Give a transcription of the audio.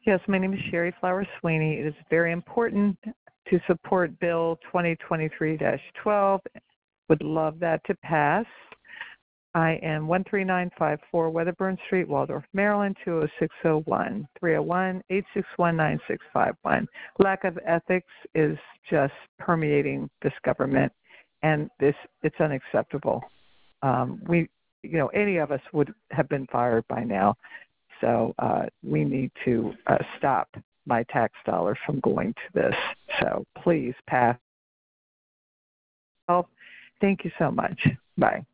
Yes, my name is Sherry Flower Sweeney. It is very important to support Bill 2023-12. Would love that to pass. I am 13954 Weatherburn Street, Waldorf, Maryland, 20601, 301-861-9651. Lack of ethics is just permeating this government, and it's unacceptable. Any of us would have been fired by now. So we need to stop my tax dollars from going to this. So please pass. Thank you so much. Bye.